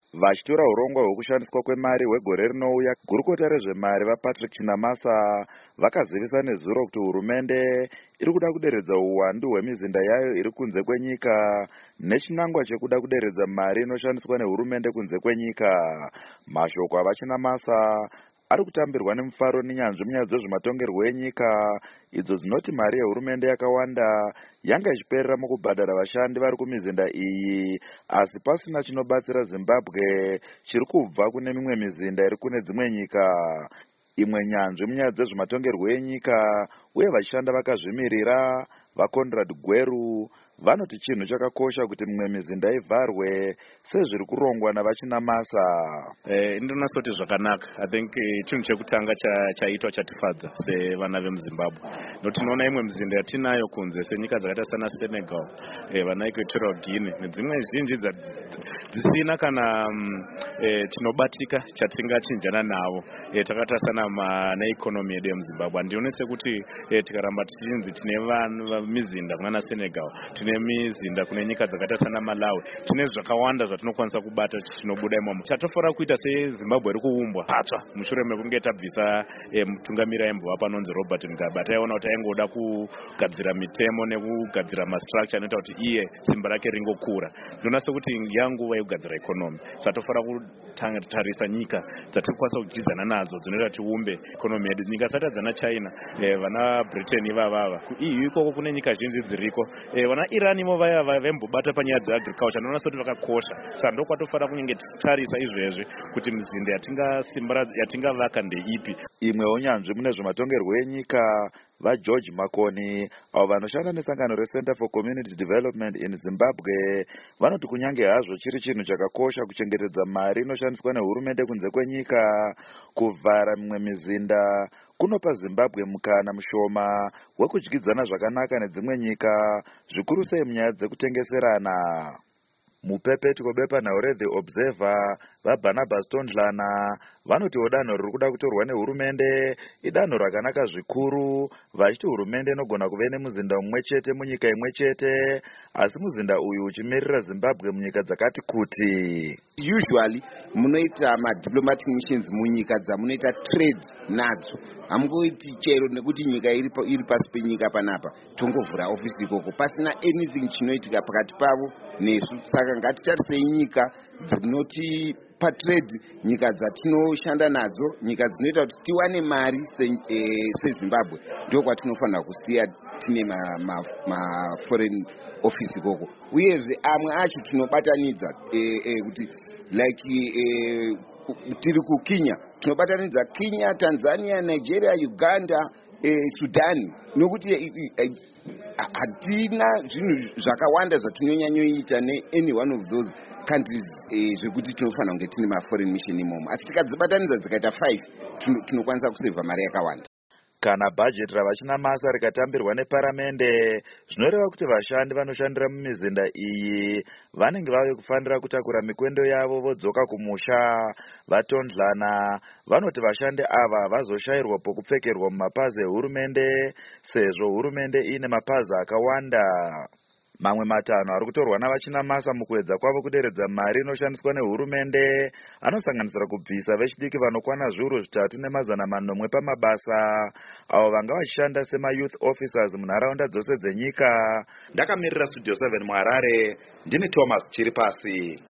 Vachitora urongwa hwekushandiswa kwemari hwegore rinouya, gurukota rezvemari vaPatrick Chinamasa vakazivisa nezuro kuti hurumende iri kuda kuderedza uwandu hwemizinda yayo iri kunze kwenyika nechinangwa chekuda kuderedza mari inoshandiswa nehurumende kunze kwenyika. Mashoko avaChinamasa ari kutambirwa nemufaro nenyanzvi munyaya dzezvematongerwo enyika idzo dzinoti mari yehurumende yakawanda yanga ichiperera mukubhadhara vashandi vari kumizinda iyi, asi pasina chinobatsira Zimbabwe chiri kubva kune mimwe mizinda iri kune dzimwe nyika. Imwe nyanzvi munyaya dzezvematongerwo enyika uye vachishanda vakazvimirira vaConrad Gweru vanoti chinhu chakakosha kuti mimwe mizinda ivharwe sezviri kurongwa navaChinamasa. Ndinonatsoti zvakanaka. I think chinhu chekutanga chaitwa chatifadza sevana vemuZimbabwe. Nokuti tinoona imwe mizinda yatinayo kunze senyika dzakaita sana Senegal, vana Equatorial Guinea nedzimwe zhinji dzisina kana chinobatika chatingachinjana navo takatarisa neikonomi yedu yemuZimbabwe. Handionese sekuti tikaramba tichinzi tine mizinda kuna Senegal, tine mizinda kune nyika dzakaita sana Malawi, tine zvakawanda zvatinokwanisa kubata chinobuda imomo. Chatofanira kuita seZimbabwe iri kuumbwa patsva mushure mekunge tabvisa mutungamiri aimbova panonzi Robert Mugabe. Taiona kuti aingoda kugadzira mitemo nekugadzira mastructure anoita kuti iye simba rake ringokura. Ndinoona sekuti yanguva yekugadzira ikonomi. Satofanira kutarisa nyika dzatirikwanisa kudyidzana nadzo dzinoita tiumbe ikonomi yedu. Nyika dzakaita dzana China, vana Britain ivavava. EU ikoko kune nyika zhinji dziriko. Vana Iran imo vaya vembobata panyaya dzeagriculture. Ndinoona sekuti vakakosha. Saka ndokwatofanira kunge tichitarisa izvezvi kuti mizinda yatingavaka ndeipi. Imwewo nyanzvi mune zvematongerwo enyika vaGeorge Makoni avo vanoshanda nesangano reCenter for Community Development in Zimbabwe vanoti kunyange hazvo chiri chinhu chakakosha kuchengetedza mari inoshandiswa nehurumende kunze kwenyika, kuvhara mimwe mizinda kunopa Zimbabwe mukana mushoma wekudyidzana zvakanaka nedzimwe nyika, zvikuru sei munyaya dzekutengeserana. Mupepetiko bepanhau reThe Observer vaBarnabas Tondlana vanotiwo danho riri kuda kutorwa nehurumende idanho rakanaka zvikuru, vachiti hurumende inogona kuve nemuzinda mumwe chete munyika imwe chete, asi muzinda uyu uchimirira Zimbabwe munyika dzakati kuti. Usually munoita diplomatic missions munyika dzamunoita trade nadzo, hamungoiti chero nekuti nyika iri pasi penyika panapa tongovhura ofisi ikoko pasina anything chinoitika pakati pavo nesu. Saka ngatitarisei nyika dzinoti patrade, nyika dzatinoshanda nadzo, nyika dzinoita kuti tiwane mari seZimbabwe, ndiko kwatinofanira kusiya tine foreign office ikoko. Uyezve amwe acho tinobatanidza kuti like tiri kuKenya, tinobatanidza Kenya, Tanzania, Nigeria, Uganda, Sudan, nokuti hatina zvinhu zvakawanda zvatinonyanyoita any one of those countries zvekuti tinofanira kunge tine maforeign mission imomo, asi tikadzibatanidza dzikaita 5 tinokwanisa kusevha mari yakawanda. Kana bhajeti ravaChinamasa rikatambirwa neparamende, zvinoreva kuti vashandi vanoshandira mumizinda iyi vanenge vave kufanira kutakura mikwendo yavo vodzoka kumusha. VaTondlana vanoti vashandi ava vazoshayirwa pokupfekerwa mumapazi ehurumende sezvo hurumende ine mapazi akawanda. Mamwe matanho ari kutorwa navaChinamasa mukuedza kwavo kuderedza mari inoshandiswa nehurumende anosanganisira kubvisa vechidiki vanokwana zviuru 3,900 pamabasa avo vanga vachishanda sema-youth officers munharaunda dzose dzenyika. Ndakamirira Studio 7 muHarare, ndini Thomas Chiripasi.